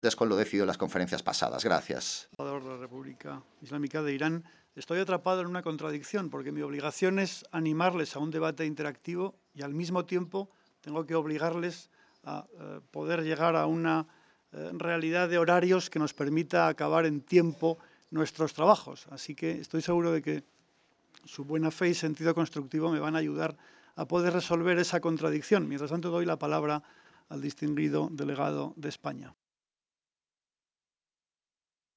con lo decidido en las conferencias pasadas. Gracias. Embajador de la República Islámica de Irán, estoy atrapado en una contradicción porque mi obligación es animarles a un debate interactivo y al mismo tiempo tengo que obligarles a poder llegar a una realidad de horarios que nos permita acabar en tiempo nuestros trabajos. Así que estoy seguro de que su buena fe y sentido constructivo me van a ayudar a poder resolver esa contradicción. Mientras tanto, doy la palabra al distinguido delegado de España.